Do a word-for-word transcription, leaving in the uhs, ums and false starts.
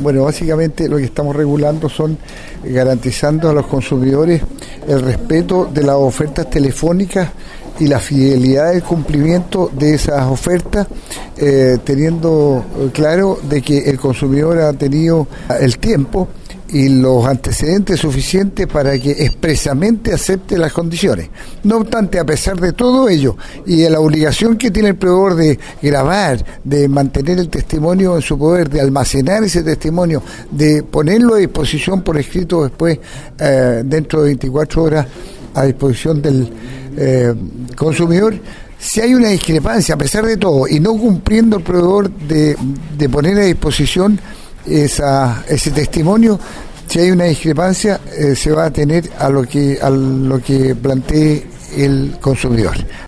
Bueno, básicamente lo que estamos regulando son garantizando a los consumidores el respeto de las ofertas telefónicas y la fidelidad del cumplimiento de esas ofertas, eh, teniendo claro de que el consumidor ha tenido el tiempo y los antecedentes suficientes para que expresamente acepte las condiciones. No obstante, a pesar de todo ello y de la obligación que tiene el proveedor de grabar, de mantener el testimonio en su poder, de almacenar ese testimonio, de ponerlo a disposición por escrito después, eh, dentro de veinticuatro horas, a disposición del eh, consumidor, si hay una discrepancia, a pesar de todo, y no cumpliendo el proveedor de, de poner a disposición esa, ese testimonio, si hay una discrepancia, eh, se va a tener a lo que a lo que plantee el consumidor.